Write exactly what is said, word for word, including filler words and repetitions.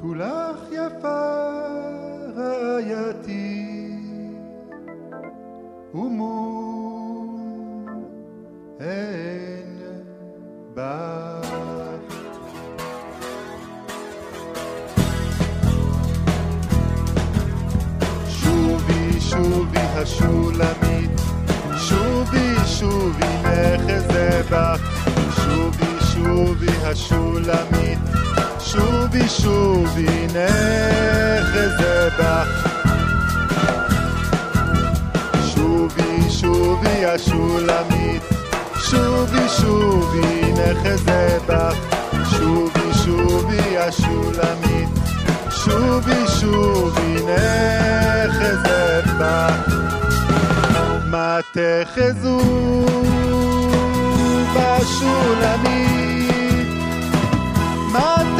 כולך יפה רעייתי ומום אין בך. שובי שובי השולמית, שובי שובי נחזה בך, שובי שובי השולמית, שובי שובי נחזה בך. שובי שובי השולמית, שובי שובי נחזה בך, שובי שובי השולמית, שובי שובי נחזה בך. מה תחזו בשולמית, מה